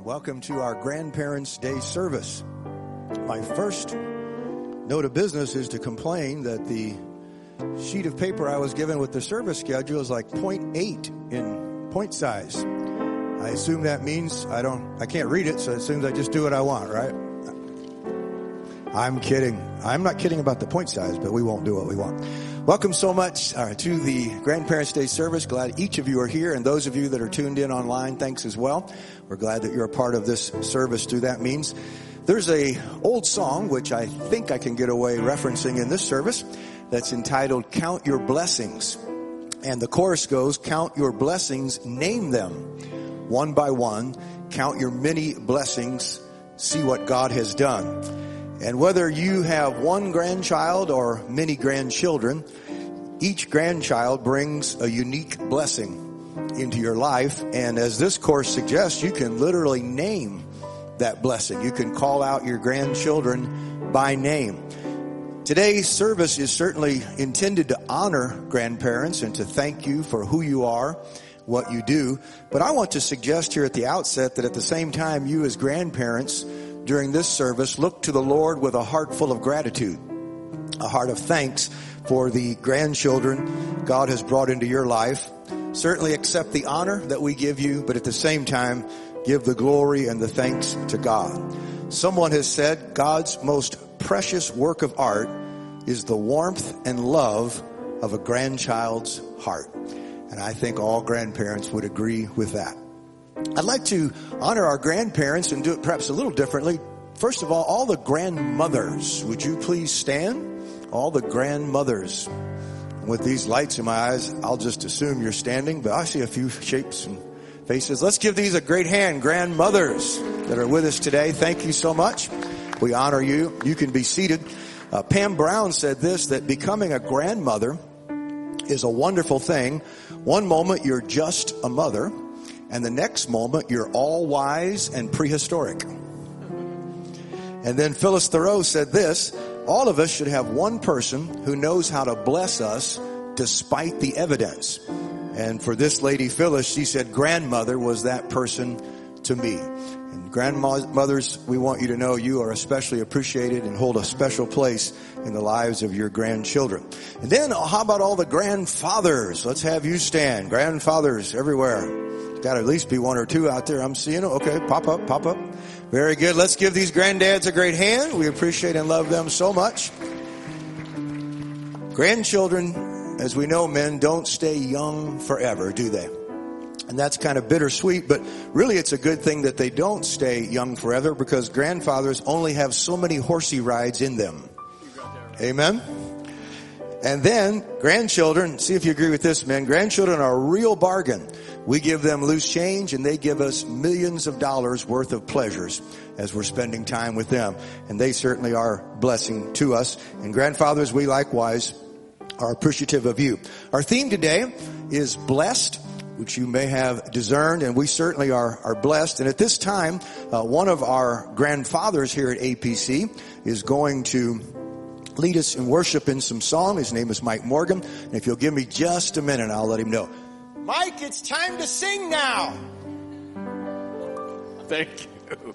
Welcome to our Grandparents' Day service. My first note of business is to complain that the sheet of paper I was given with the service schedule is like 0.8 in point size. I assume that means I can't read it, so it assumes I just do what I want, right? I'm kidding. I'm not kidding about the point size, but we won't do what we want. Welcome so much to the Grandparents' Day service. Glad each of you are here, and those of you that are tuned in online, thanks as well. We're glad that you're a part of this service through that means. There's a old song, which I think I can get away referencing in this service, that's entitled Count Your Blessings. And the chorus goes, count your blessings, name them one by one. Count your many blessings, see what God has done. And whether you have one grandchild or many grandchildren, each grandchild brings a unique blessing into your life. And as this course suggests, you can literally name that blessing. You can call out your grandchildren by name. Today's service is certainly intended to honor grandparents and to thank you for who you are, what you do. But I want to suggest here at the outset that at the same time, you as grandparents during this service, look to the Lord with a heart full of gratitude, a heart of thanks for the grandchildren God has brought into your life. Certainly accept the honor that we give you, but at the same time, give the glory and the thanks to God. Someone has said God's most precious work of art is the warmth and love of a grandchild's heart. And I think all grandparents would agree with that. I'd like to honor our grandparents and do it perhaps a little differently. First of all the grandmothers. Would you please stand? All the grandmothers. With these lights in my eyes, I'll just assume you're standing, but I see a few shapes and faces. Let's give these a great hand, grandmothers that are with us today. Thank you so much. We honor you. You can be seated. Pam Brown said this, that becoming a grandmother is a wonderful thing. One moment you're just a mother, and the next moment, you're all wise and prehistoric. And then Phyllis Thoreau said this, all of us should have one person who knows how to bless us despite the evidence. And for this lady, Phyllis, she said grandmother was that person to me. And grandmothers, we want you to know you are especially appreciated and hold a special place in the lives of your grandchildren. And then how about all the grandfathers? Let's have you stand. Grandfathers everywhere. Got to at least be one or two out there. I'm seeing them. Okay, pop up. Very good. Let's give these granddads a great hand. We appreciate and love them so much. Grandchildren, as we know, men don't stay young forever, do they? And that's kind of bittersweet, but really it's a good thing that they don't stay young forever, because grandfathers only have so many horsey rides in them. Amen? And then grandchildren, see if you agree with this, men. Grandchildren are a real bargain. We give them loose change, and they give us millions of dollars worth of pleasures as we're spending time with them. And they certainly are a blessing to us. And grandfathers, we likewise are appreciative of you. Our theme today is blessed, which you may have discerned, and we certainly are blessed. And at this time, one of our grandfathers here at APC is going to lead us in worship in some song. His name is Mike Morgan. And if you'll give me just a minute, I'll let him know. Mike, it's time to sing now. Thank you.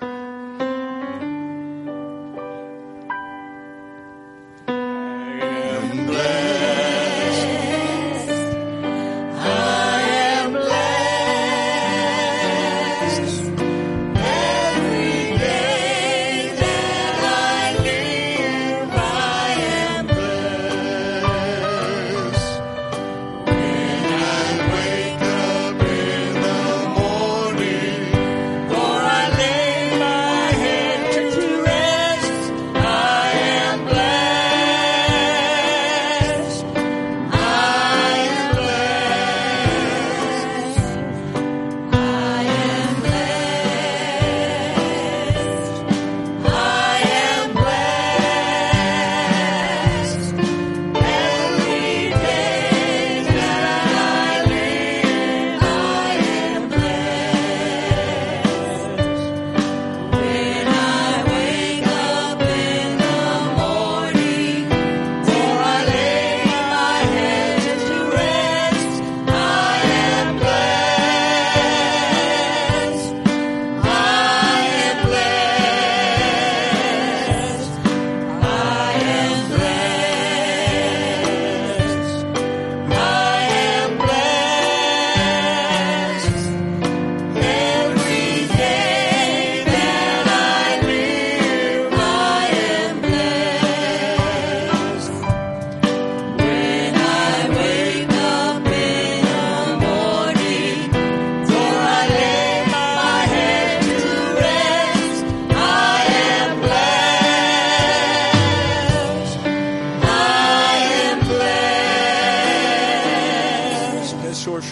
I am blessed. Lay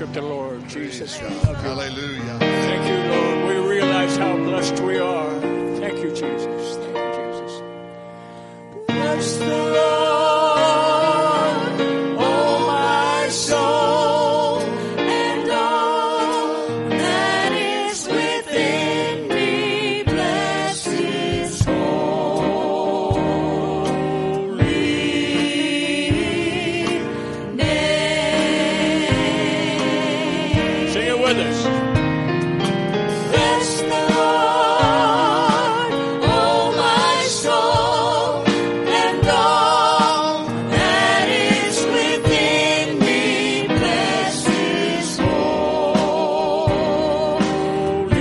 worship the Lord. Jesus, we love you. Hallelujah. Thank you, Lord. We realize how blessed we are. Thank you, Jesus. Thank you, Jesus. Bless the Lord, oh my soul, and all that is within me. Bless His holy name. Sing it with us. Bless the Lord, oh my soul, and all that is within me. Bless His holy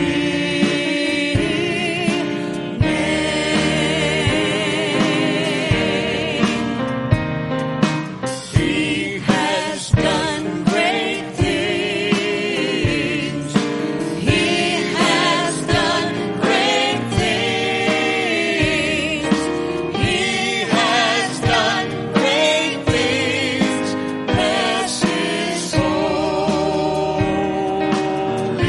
name. He has done great things. He has done great things. He has done great things. Bless His holy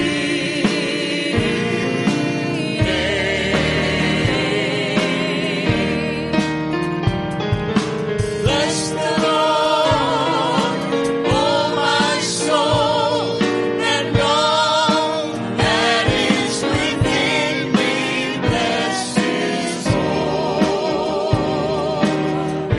name. Bless the Lord, oh my soul, and all that is within me. Bless His holy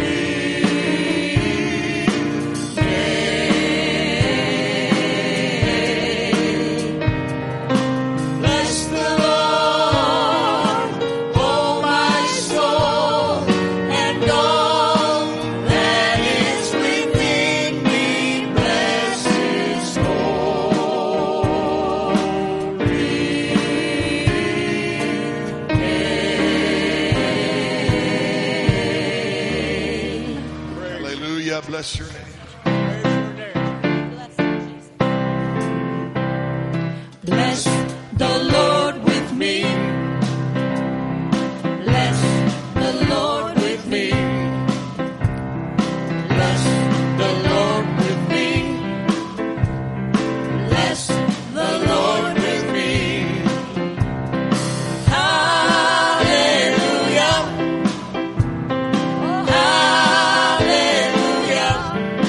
name. Bless the Lord, oh my soul, and all that is within me. Bless His holy name. Hallelujah. Bless your name. Bless the Lord with me. Bless the Lord with me. Bless the Lord with me. Bless the Lord with me. Hallelujah. Hallelujah.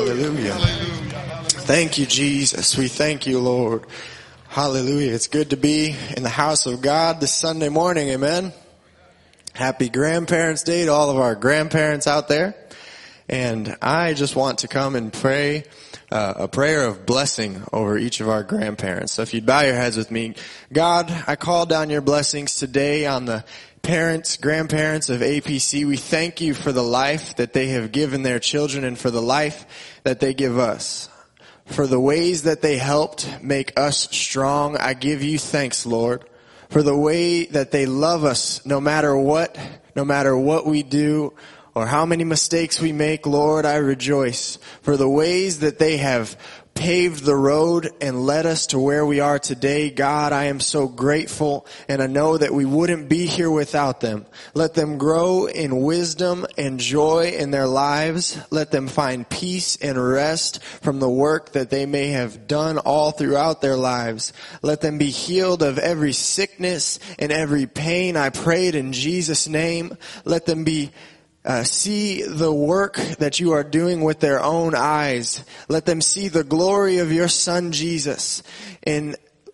Hallelujah. Thank you, Jesus. We thank you, Lord. Hallelujah. It's good to be in the house of God this Sunday morning. Amen. Happy Grandparents' Day to all of our grandparents out there. And I just want to come and pray a prayer of blessing over each of our grandparents. So if you'd bow your heads with me. God, I call down your blessings today on the parents, grandparents of APC. We thank you for the life that they have given their children and for the life that they give us. For the ways that they helped make us strong, I give you thanks, Lord. For the way that they love us no matter what we do or how many mistakes we make, Lord, I rejoice. For the ways that they have paved the road and led us to where we are today, God, I am so grateful, and I know that we wouldn't be here without them. Let them grow in wisdom and joy in their lives. Let them find peace and rest from the work that they may have done all throughout their lives. Let them be healed of every sickness and every pain. I prayed in Jesus' name. Let them be see the work that you are doing with their own eyes. Let them see the glory of your Son Jesus in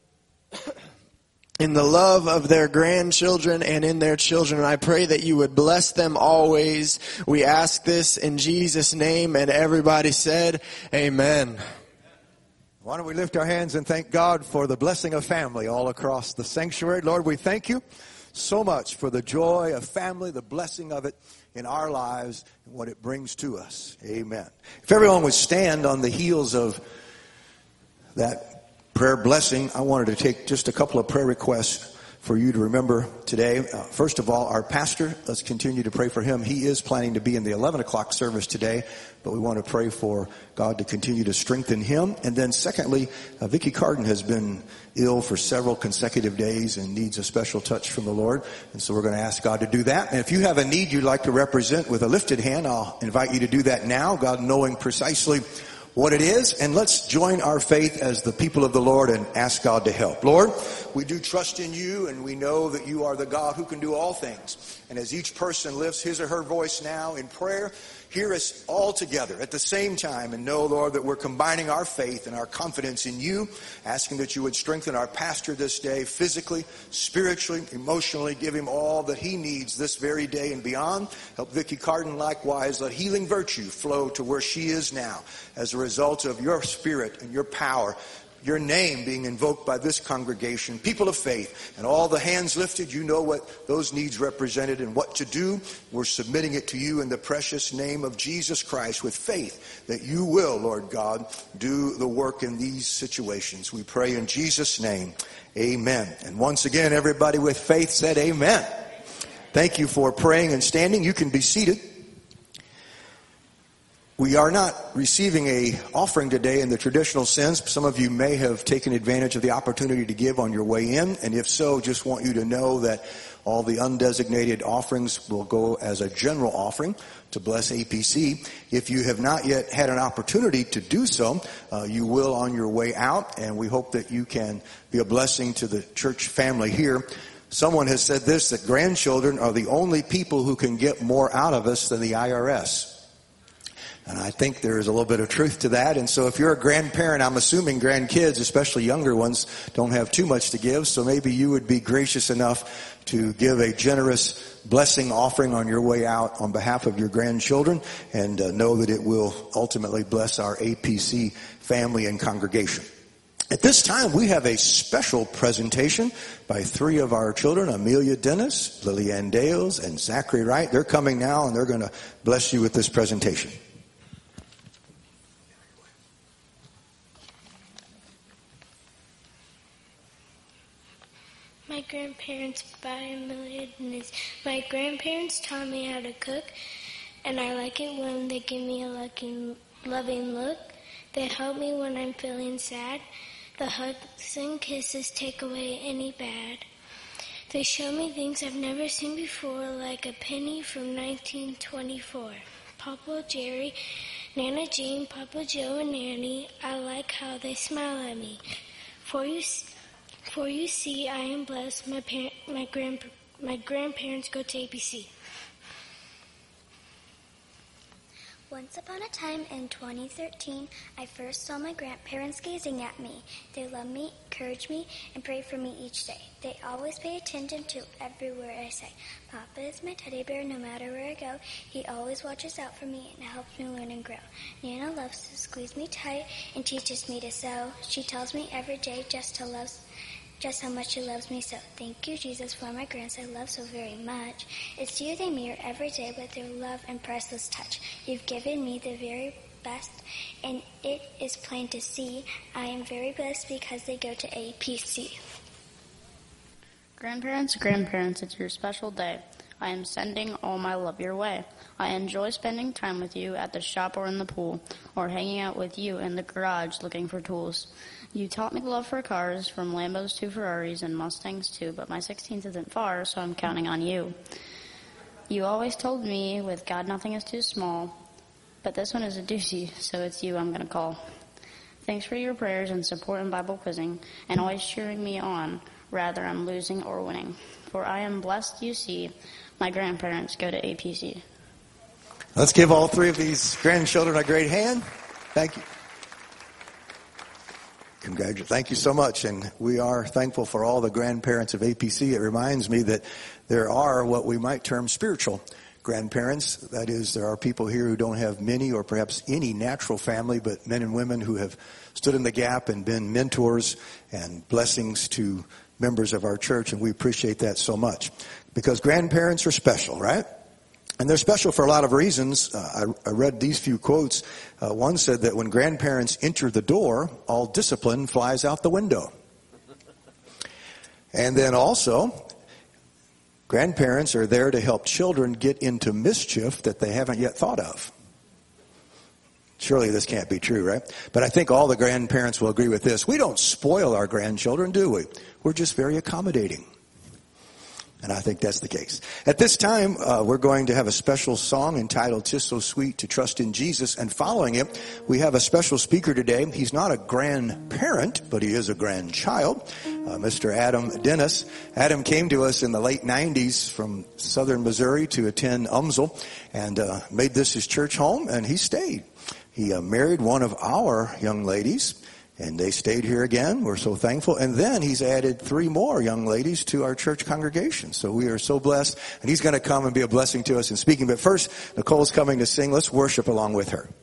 the love of their grandchildren and in their children. And I pray that you would bless them always. We ask this in Jesus' name, and everybody said, amen. Why don't we lift our hands and thank God for the blessing of family all across the sanctuary. Lord, we thank you so much for the joy of family, the blessing of it in our lives and what it brings to us. Amen. If everyone would stand on the heels of that prayer blessing, I wanted to take just a couple of prayer requests for you to remember today. First of all, our pastor, let's continue to pray for him. He is planning to be in the 11 o'clock service today, but we want to pray for God to continue to strengthen him. And then secondly, Vicki Carden has been ill for several consecutive days and needs a special touch from the Lord. And so we're going to ask God to do that. And if you have a need you'd like to represent with a lifted hand, I'll invite you to do that now, God knowing precisely what it is. And let's join our faith as the people of the Lord and ask God to help. Lord, we do trust in you, and we know that you are the God who can do all things. And as each person lifts his or her voice now in prayer, hear us all together at the same time and know, Lord, that we're combining our faith and our confidence in you, asking that you would strengthen our pastor this day physically, spiritually, emotionally, give him all that he needs this very day and beyond. Help Vicki Carden likewise. Let healing virtue flow to where she is now as a result of your spirit and your power, your name being invoked by this congregation, people of faith, and all the hands lifted. You know what those needs represented and what to do. We're submitting it to you in the precious name of Jesus Christ with faith that you will, Lord God, do the work in these situations. We pray in Jesus' name. Amen. And once again, everybody with faith said amen. Thank you for praying and standing. You can be seated. We are not receiving a offering today in the traditional sense. Some of you may have taken advantage of the opportunity to give on your way in. And if so, just want you to know that all the undesignated offerings will go as a general offering to bless APC. If you have not yet had an opportunity to do so, you will on your way out. And we hope that you can be a blessing to the church family here. Someone has said this, that grandchildren are the only people who can get more out of us than the IRS. And I think there is a little bit of truth to that. And so if you're a grandparent, I'm assuming grandkids, especially younger ones, don't have too much to give. So maybe you would be gracious enough to give a generous blessing offering on your way out on behalf of your grandchildren, and know that it will ultimately bless our APC family and congregation. At this time, we have a special presentation by three of our children, Amelia Dennis, Lillian Dales, and Zachary Wright. They're coming now, and they're going to bless you with this presentation. My grandparents by Amelia Dennis. My grandparents taught me how to cook, and I like it when they give me a loving look. They help me when I'm feeling sad. The hugs and kisses take away any bad. They show me things I've never seen before, like a penny from 1924. Papa Jerry, Nana Jean, Papa Joe, and Nanny, I like how they smile at me. For you see, I am blessed. My grandparents go to APC. Once upon a time in 2013, I first saw my grandparents gazing at me. They love me, encourage me, and pray for me each day. They always pay attention to every word I say. Papa is my teddy bear no matter where I go. He always watches out for me and helps me learn and grow. Nana loves to squeeze me tight and teaches me to sew. She tells me every day just how much she loves me so. Thank you, Jesus, for my grands I love so very much. It's you they mirror every day with their love and priceless touch. You've given me the very best, and it is plain to see. I am very blessed because they go to APC. Grandparents, it's your special day. I am sending all my love your way. I enjoy spending time with you at the shop or in the pool, or hanging out with you in the garage looking for tools. You taught me the love for cars, from Lambos to Ferraris and Mustangs too, but my 16th isn't far, so I'm counting on you. You always told me, with God nothing is too small, but this one is a doozy, so it's you I'm going to call. Thanks for your prayers and support in Bible quizzing, and always cheering me on, rather I'm losing or winning. For I am blessed, you see, my grandparents go to APC. Let's give all three of these grandchildren a great hand. Thank you. Thank you so much. And we are thankful for all the grandparents of APC. It reminds me that there are what we might term spiritual grandparents. That is, there are people here who don't have many or perhaps any natural family, but men and women who have stood in the gap and been mentors and blessings to members of our church. And we appreciate that so much because grandparents are special, right? And they're special for a lot of reasons. I read these few quotes. One said that when grandparents enter the door, all discipline flies out the window. And then also, grandparents are there to help children get into mischief that they haven't yet thought of. Surely this can't be true, right? But I think all the grandparents will agree with this. We don't spoil our grandchildren, do we? We're just very accommodating. And I think that's the case. At this time, we're going to have a special song entitled "'Tis So Sweet to Trust in Jesus." And following it, we have a special speaker today. He's not a grandparent, but he is a grandchild, Mr. Adam Dennis. Adam came to us in the late 90s from southern Missouri to attend UMSL and made this his church home, and he stayed. He married one of our young ladies, and they stayed here again. We're so thankful. And then he's added 3 more young ladies to our church congregation. So we are so blessed. And he's going to come and be a blessing to us in speaking. But first, Nicole's coming to sing. Let's worship along with her.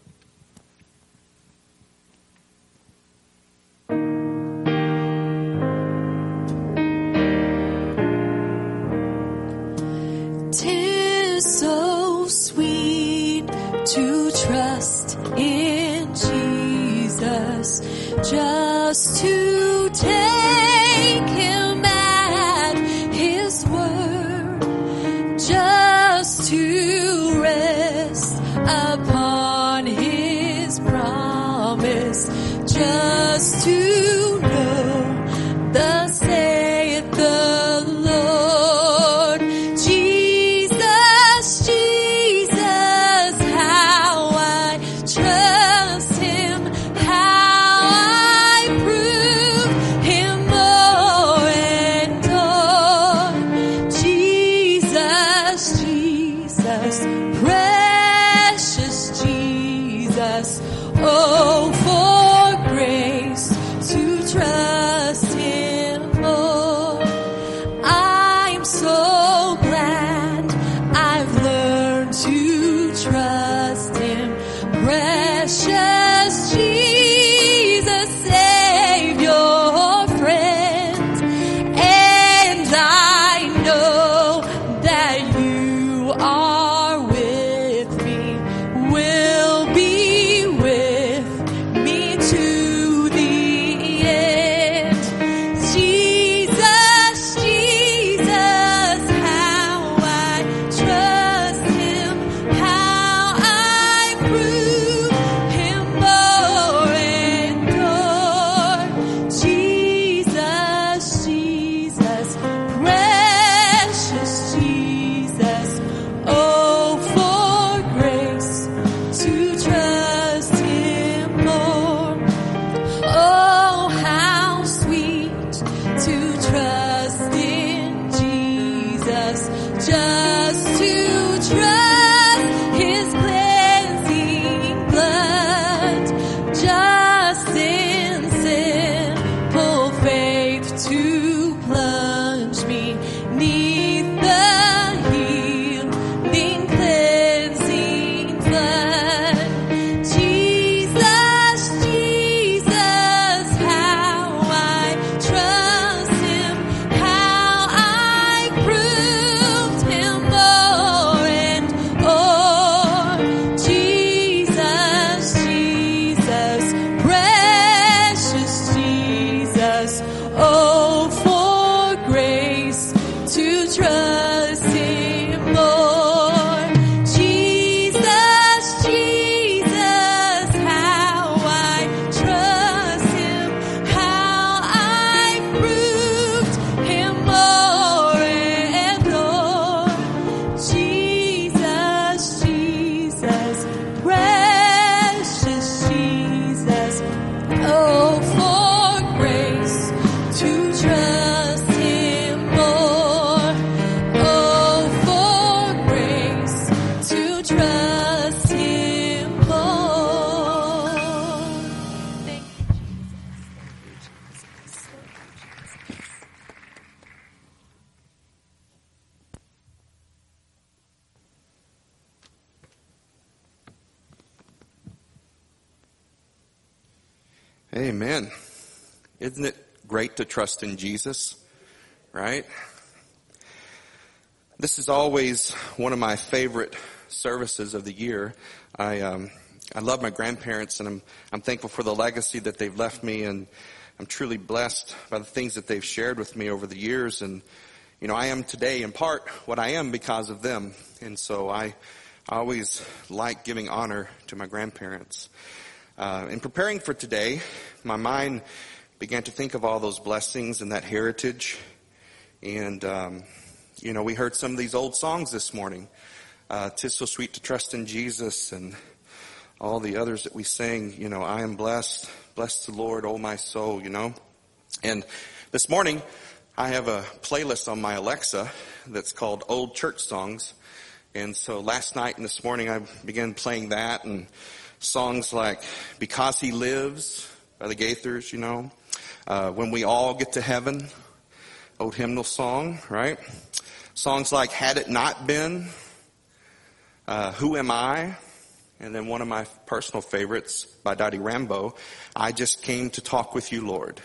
"'Tis so sweet to trust in Jesus, just to take him at his word, just to rest upon his promise, just to know thus saith the Lord. Jesus, Jesus, how I trust him, how I prove him more and more. Jesus, Jesus, precious Jesus, oh, for grace to trust him more. I'm so glad I've learned to trust him, precious Jesus, Savior, friend, and I know that you are with me, will be with me to the end. Jesus, Jesus, how I trust him, how I prove him Amen. Isn't it great to trust in Jesus, right? This is always one of my favorite services of the year. I love my grandparents, and I'm thankful for the legacy that they've left me, and I'm truly blessed by the things that they've shared with me over the years. And I am today in part what I am because of them, and so I always like giving honor to my grandparents. In preparing for today, my mind began to think of all those blessings and that heritage. And, we heard some of these old songs this morning. 'Tis so sweet to trust in Jesus, and all the others that we sang. I am blessed. Bless the Lord, oh my soul, And this morning, I have a playlist on my Alexa that's called Old Church Songs. And so last night and this morning, I began playing that, and songs like Because He Lives by the Gaithers, When We All Get to Heaven, old hymnal song, right? Songs like Had It Not Been, Who Am I? And then one of my personal favorites by Dottie Rambo, I Just Came to Talk with You, Lord.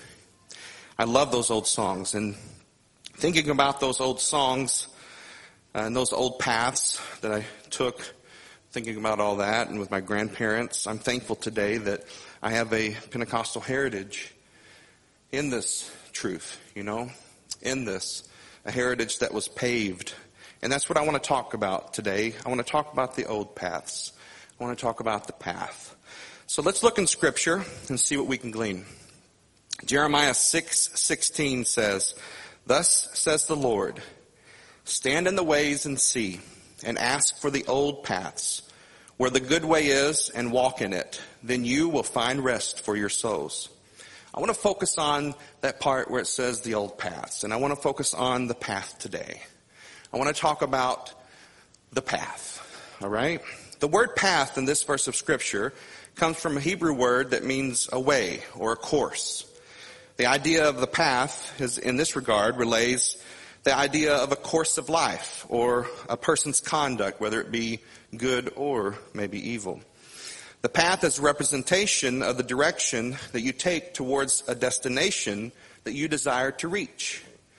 I love those old songs, and thinking about those old songs and those old paths that I took, thinking about all that, and with my grandparents, I'm thankful today that I have a Pentecostal heritage in this truth, in this, a heritage that was paved. And that's what I want to talk about today. I want to talk about the old paths. I want to talk about the path. So let's look in Scripture and see what we can glean. Jeremiah 6:16 says, Thus says the Lord, stand in the ways and see, and ask for the old paths, where the good way is, and walk in it. Then you will find rest for your souls. I want to focus on that part where it says the old paths, and I want to focus on the path today. I want to talk about the path, all right? The word path in this verse of Scripture comes from a Hebrew word that means a way or a course. The idea of the path is, in this regard, relays the idea of a course of life or a person's conduct, whether it be good or maybe evil. The path is a representation of the direction that you take towards a destination that you desire to reach.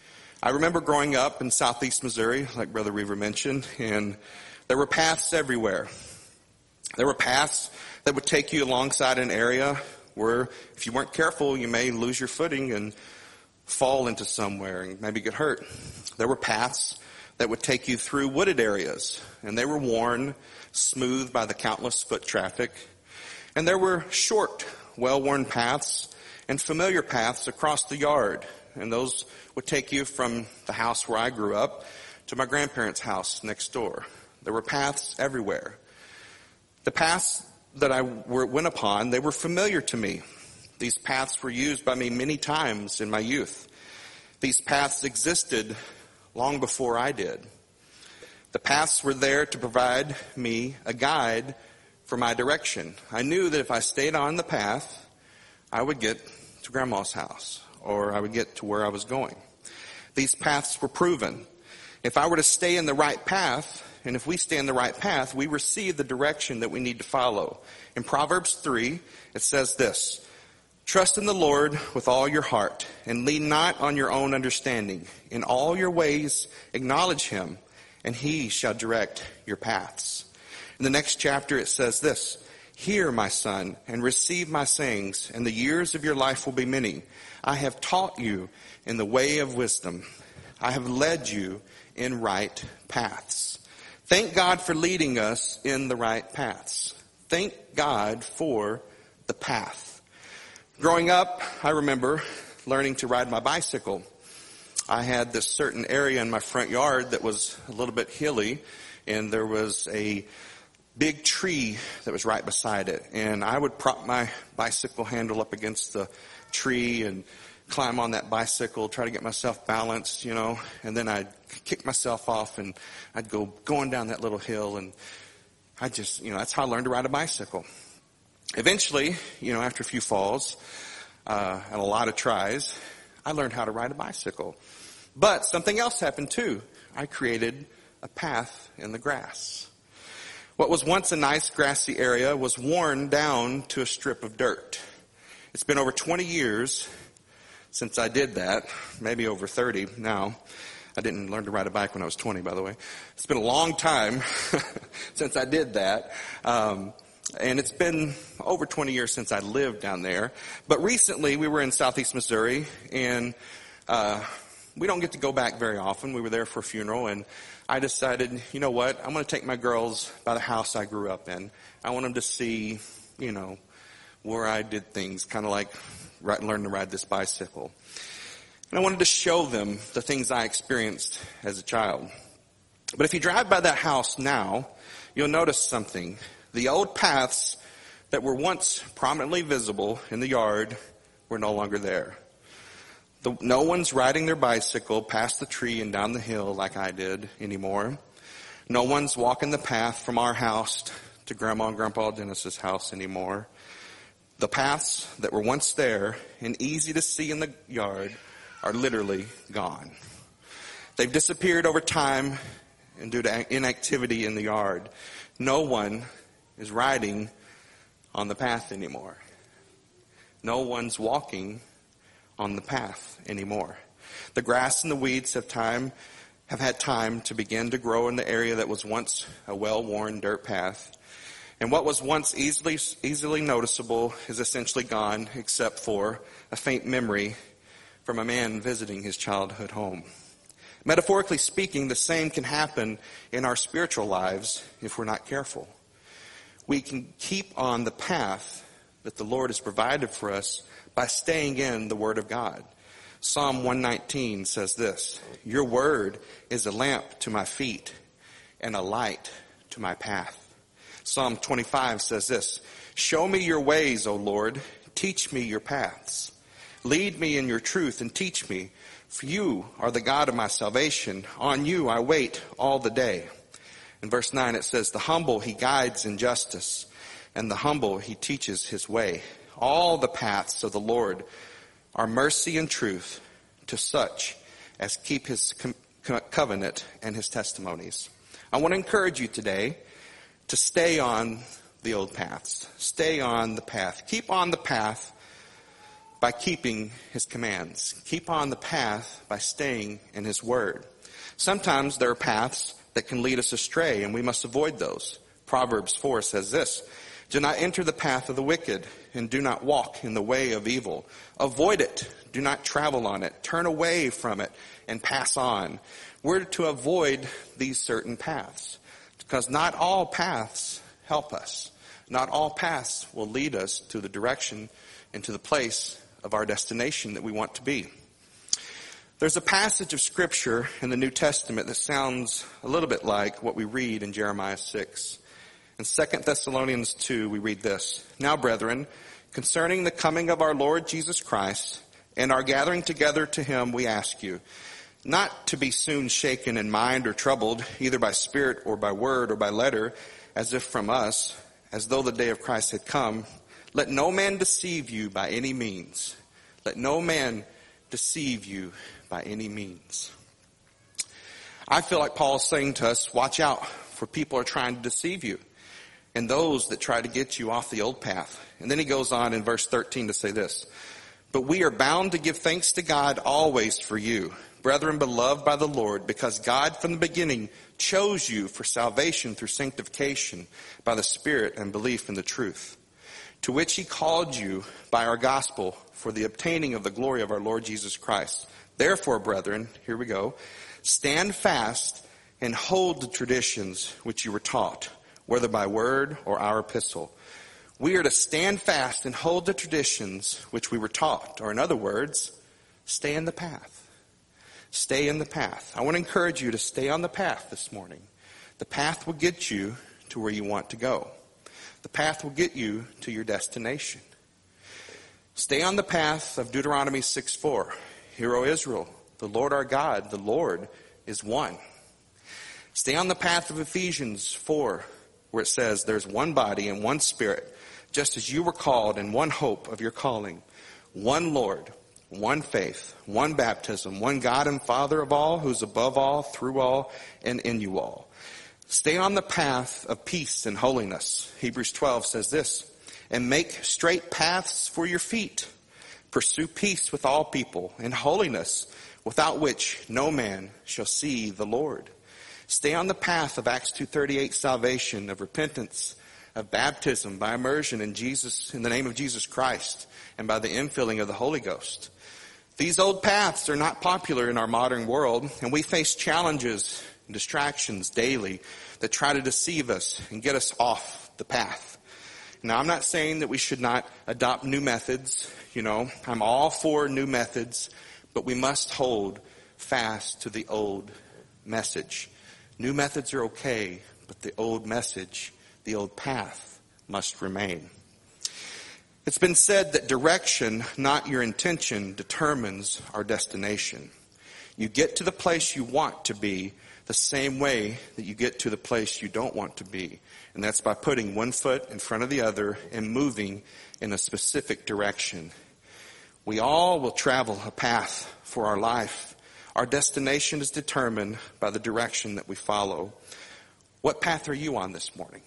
I remember growing up in southeast Missouri, like Brother Reaver mentioned, and there were paths everywhere. There were paths that would take you alongside an area where, if you weren't careful, you may lose your footing and fall into somewhere and maybe get hurt. There were paths that would take you through wooded areas, and they were worn smooth by the countless foot traffic. And there were short, well-worn paths and familiar paths across the yard, and those would take you from the house where I grew up to my grandparents' house next door. There were paths everywhere. The paths that I went upon, they were familiar to me. These paths were used by me many times in my youth. These paths existed long before I did. The paths were there to provide me a guide for my direction. I knew that if I stayed on the path, I would get to Grandma's house, or I would get to where I was going. These paths were proven. If I were to stay in the right path, and if we stay in the right path, we receive the direction that we need to follow. In Proverbs 3, it says this, Trust in the Lord with all your heart, and lean not on your own understanding. In all your ways acknowledge Him, and He shall direct your paths. In the next chapter it says this, Hear, my son, and receive my sayings, and the years of your life will be many. I have taught you in the way of wisdom. I have led you in right paths. Thank God for leading us in the right paths. Thank God for the path. Growing up, I remember learning to ride my bicycle. I had this certain area in my front yard that was a little bit hilly, and there was a big tree that was right beside it. And I would prop my bicycle handle up against the tree and climb on that bicycle, try to get myself balanced, and then I'd kick myself off and I'd go going down that little hill, and I just, that's how I learned to ride a bicycle. Eventually, after a few falls and a lot of tries, I learned how to ride a bicycle. But something else happened too. I created a path in the grass. What was once a nice grassy area was worn down to a strip of dirt. It's been over 20 years since I did that, maybe over 30 now. I didn't learn to ride a bike when I was 20, by the way. It's been a long time since I did that. And it's been over 20 years since I lived down there. But recently we were in southeast Missouri, and we don't get to go back very often. We were there for a funeral, and I decided, you know what, I'm going to take my girls by the house I grew up in. I want them to see, you know, where I did things, kind of like learn to ride this bicycle. And I wanted to show them the things I experienced as a child. But if you drive by that house now, you'll notice something. The old paths that were once prominently visible in the yard were no longer there. No one's riding their bicycle past the tree and down the hill like I did anymore. No one's walking the path from our house to Grandma and Grandpa Dennis's house anymore. The paths that were once there and easy to see in the yard are literally gone. They've disappeared over time and due to inactivity in the yard. No one is riding on the path anymore. No one's walking on the path anymore. The grass and the weeds have had time to begin to grow in the area that was once a well-worn dirt path. And what was once easily noticeable is essentially gone, except for a faint memory from a man visiting his childhood home. Metaphorically speaking, the same can happen in our spiritual lives if we're not careful. We can keep on the path that the Lord has provided for us by staying in the Word of God. Psalm 119 says this, "Your word is a lamp to my feet and a light to my path." Psalm 25 says this, "Show me your ways, O Lord. Teach me your paths. Lead me in your truth and teach me, for you are the God of my salvation. On you I wait all the day." In verse 9 it says, "The humble he guides in justice, and the humble he teaches his way. All the paths of the Lord are mercy and truth to such as keep his covenant and his testimonies." I want to encourage you today to stay on the old paths. Stay on the path. Keep on the path by keeping his commands. Keep on the path by staying in his word. Sometimes there are paths that can lead us astray, and we must avoid those. Proverbs 4 says this, "Do not enter the path of the wicked, and do not walk in the way of evil. Avoid it. Do not travel on it. Turn away from it and pass on." We're to avoid these certain paths, because not all paths help us. Not all paths will lead us to the direction and to the place of our destination that we want to be. There's a passage of Scripture in the New Testament that sounds a little bit like what we read in Jeremiah 6. In 2 Thessalonians 2, we read this, "Now, brethren, concerning the coming of our Lord Jesus Christ and our gathering together to him, we ask you, not to be soon shaken in mind or troubled, either by spirit or by word or by letter, as if from us, as though the day of Christ had come. Let no man deceive you by any means." Let no man deceive you by any means. I feel like Paul is saying to us, watch out for people who are trying to deceive you and those that try to get you off the old path. And then he goes on in verse 13 to say this, "But we are bound to give thanks to God always for you, brethren beloved by the Lord, because God from the beginning chose you for salvation through sanctification by the Spirit and belief in the truth, to which he called you by our gospel for the obtaining of the glory of our Lord Jesus Christ. Therefore, brethren," here we go, "stand fast and hold the traditions which you were taught, whether by word or our epistle." We are to stand fast and hold the traditions which we were taught, or in other words, stay in the path. Stay in the path. I want to encourage you to stay on the path this morning. The path will get you to where you want to go. The path will get you to your destination. Stay on the path of Deuteronomy 6:4. "Hear, O Israel, the Lord our God, the Lord is one." Stay on the path of Ephesians 4, where it says, "There's one body and one spirit, just as you were called in one hope of your calling, one Lord, one faith, one baptism, one God and Father of all, who's above all, through all, and in you all." Stay on the path of peace and holiness. Hebrews 12 says this, and make straight paths for your feet. Pursue peace with all people and holiness, without which no man shall see the Lord. Stay on the path of Acts 2:38 salvation, of repentance, of baptism by immersion in the name of Jesus Christ, and by the infilling of the Holy Ghost. These old paths are not popular in our modern world, and we face challenges and distractions daily that try to deceive us and get us off the path. Now, I'm not saying that we should not adopt new methods. I'm all for new methods, but we must hold fast to the old message. New methods are okay, but the old message, the old path, must remain. It's been said that direction, not your intention, determines our destination. You get to the place you want to be the same way that you get to the place you don't want to be. And that's by putting one foot in front of the other and moving in a specific direction. We all will travel a path for our life. Our destination is determined by the direction that we follow. What path are you on this morning?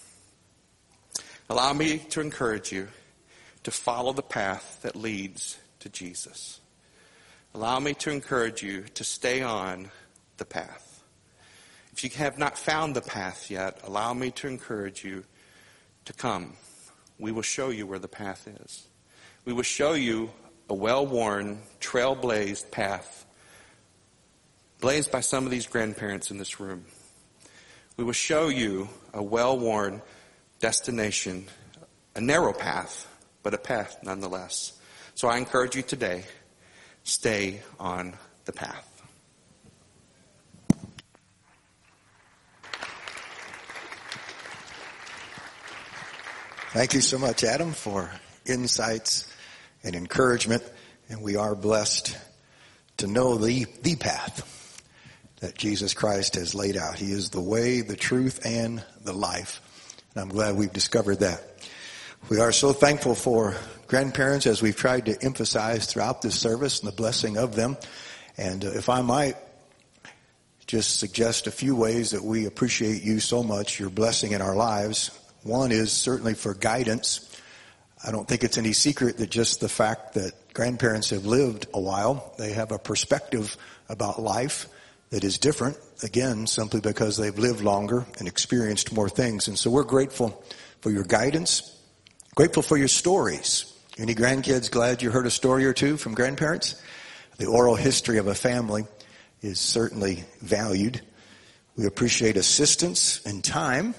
Allow me to encourage you to follow the path that leads to Jesus. Allow me to encourage you to stay on the path. If you have not found the path yet, allow me to encourage you to come. We will show you where the path is. We will show you a well-worn, trail-blazed path, blazed by some of these grandparents in this room. We will show you a well-worn destination, a narrow path, but a path nonetheless. So I encourage you today, stay on the path. Thank you so much, Adam, for insights and encouragement. And we are blessed to know the path that Jesus Christ has laid out. He is the way, the truth, and the life. And I'm glad we've discovered that. We are so thankful for grandparents, as we've tried to emphasize throughout this service, and the blessing of them. And if I might just suggest a few ways that we appreciate you so much, your blessing in our lives. One is certainly for guidance. I don't think it's any secret that just the fact that grandparents have lived a while, they have a perspective about life that is different, again, simply because they've lived longer and experienced more things. And so we're grateful for your guidance. Grateful for your stories. Any grandkids glad you heard a story or two from grandparents? The oral history of a family is certainly valued. We appreciate assistance and time.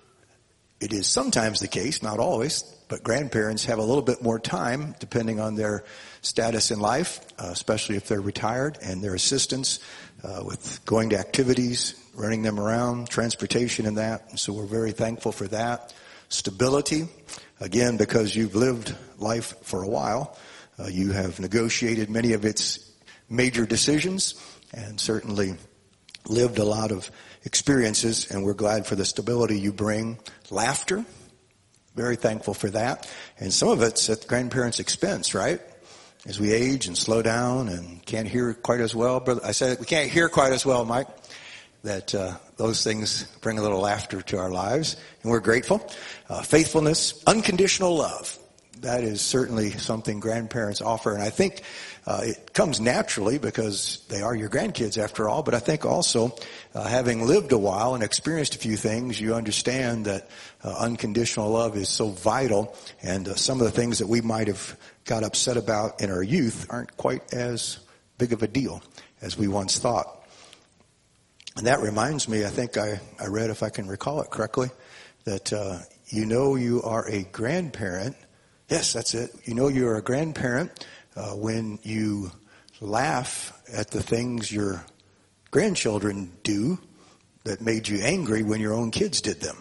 It is sometimes the case, not always, but grandparents have a little bit more time depending on their status in life, especially if they're retired, and their assistance with going to activities, running them around, transportation and that. And so we're very thankful for that. Stability. Again, because you've lived life for a while, you have negotiated many of its major decisions and certainly lived a lot of experiences, and we're glad for the stability you bring. Laughter, very thankful for that. And some of it's at the grandparents' expense, right? As we age and slow down and can't hear quite as well. Brother, I said we can't hear quite as well, Mike. That those things bring a little laughter to our lives, and we're grateful. Faithfulness, unconditional love. That is certainly something grandparents offer, and I think it comes naturally because they are your grandkids after all, but I think also having lived a while and experienced a few things, you understand that unconditional love is so vital, and some of the things that we might have got upset about in our youth aren't quite as big of a deal as we once thought. And that reminds me, I think I read, if I can recall it correctly, that you are a grandparent. Yes, that's it. You're a grandparent when you laugh at the things your grandchildren do that made you angry when your own kids did them.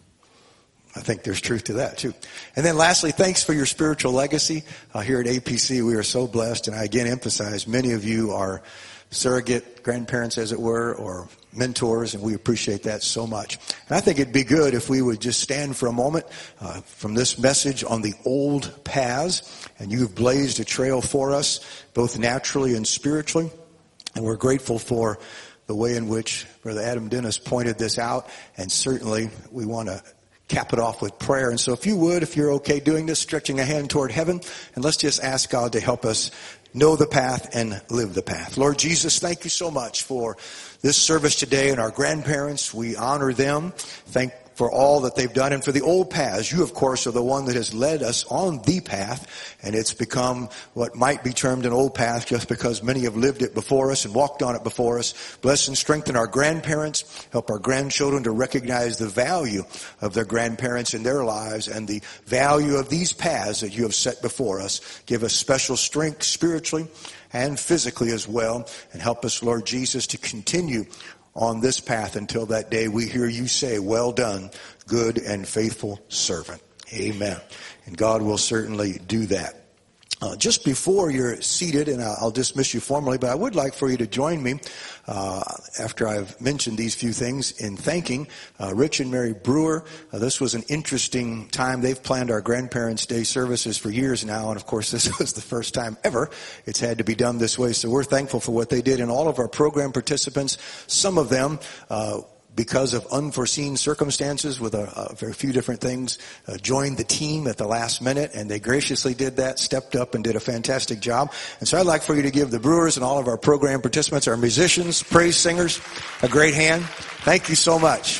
I think there's truth to that too. And then lastly, thanks for your spiritual legacy. Here at APC, we are so blessed, and I again emphasize, many of you are surrogate grandparents, as it were, or mentors, and we appreciate that so much. And I think it'd be good if we would just stand for a moment from this message on the old paths, and you've blazed a trail for us, both naturally and spiritually, and we're grateful for the way in which Brother Adam Dennis pointed this out, and certainly we want to cap it off with prayer. And so if you would, if you're okay doing this, stretching a hand toward heaven, and let's just ask God to help us know the path and live the path. Lord Jesus, thank you so much for this service today and our grandparents. We honor them. Thank for all that they've done and for the old paths. You, of course, are the one that has led us on the path, and it's become what might be termed an old path just because many have lived it before us and walked on it before us. Bless and strengthen our grandparents. Help our grandchildren to recognize the value of their grandparents in their lives and the value of these paths that you have set before us. Give us special strength spiritually and physically as well, and help us, Lord Jesus, to continue on this path until that day we hear you say, well done, good and faithful servant. Amen. And God will certainly do that. Just before you're seated, and I'll dismiss you formally, but I would like for you to join me after I've mentioned these few things in thanking Rich and Mary Brewer. This was an interesting time. They've planned our Grandparents' Day services for years now, and of course this was the first time ever it's had to be done this way. So we're thankful for what they did. And all of our program participants, some of them because of unforeseen circumstances with a very few different things, joined the team at the last minute, and they graciously did that, stepped up and did a fantastic job. And so I'd like for you to give the Brewers and all of our program participants, our musicians, praise singers, a great hand. Thank you so much.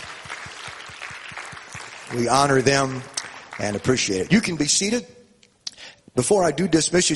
We honor them and appreciate it. You can be seated. Before I do dismiss you,